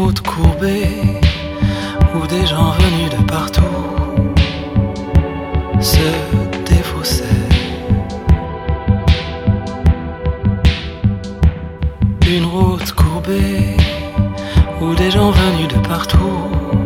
route courbée où des gens venus de partout se défaussaient. Une route courbée où des gens venus de partout